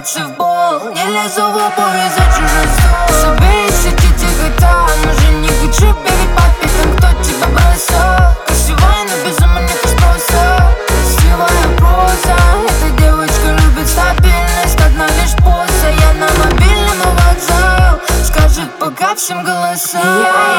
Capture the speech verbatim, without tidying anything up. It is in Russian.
пальцы в пол, не лезу в обувь за чужой стол. Себе ищите тихо там, уже не хочу перед папе, там кто тебя бросал. Красивая, но без ума нет спроса. Красивая проза, эта девочка любит стабильность, одна лишь поза. Я на мобильном, а вокзал скажет пока всем голоса.